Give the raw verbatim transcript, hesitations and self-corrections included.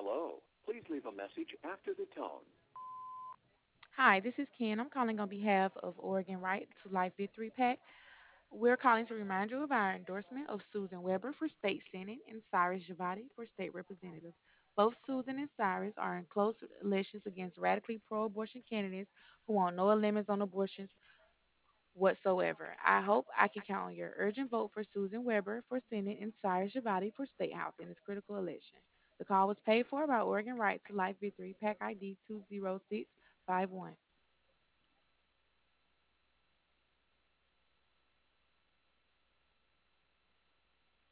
Hello. Please leave a message after the tone. Hi, this is Ken. I'm calling on behalf of Oregon Right to Life Victory PAC. We're calling to remind you of our endorsement of Susan Weber for state senate and Cyrus Javati for state representative. Both Susan and Cyrus are in close elections against radically pro abortion candidates who want no limits on abortions whatsoever. I hope I can count on your urgent vote for Susan Weber for Senate and Cyrus Javati for State House in this critical election. The call was paid for by Oregon Right to Life Victory PAC I D two zero six five one.